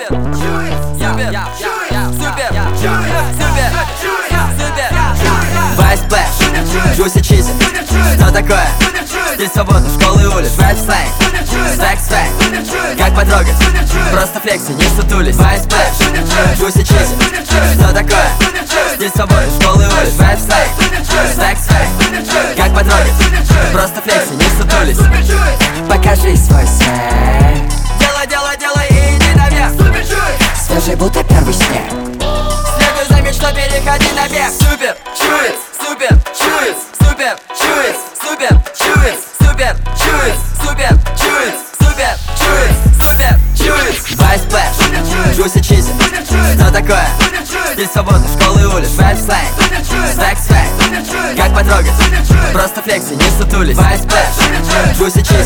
Вайс Сплэш, Джуси Чизи. Что такое? Стиль свободы, школы и улиц. Рэп слэнг, свэг, как потрогать? Просто флекси, не сутулись. Вайс Сплэш, Джуси Чизи. Что такое? Стиль свободы, школы и улиц. Рэп слэнг, свэг, как потрогать? Просто флекси, не сутулись. Покажи свой свэг. Делай и иди наверх. Свежий, будто первый снег. Следуй за мечтой, переходи наверх. Супер, чует, супер, чует, супер, чует, супер, чует, супер, чует, супер, чует, супер, чует, супер, чует. Вайс Сплэш, Джуси Чизи. Что такое? Стиль свободы, школы и улиц. Рэп слэнг, свэг, как потрогать? Просто флекси, не сутулись. Вайс Сплэш, Джуси Чизи.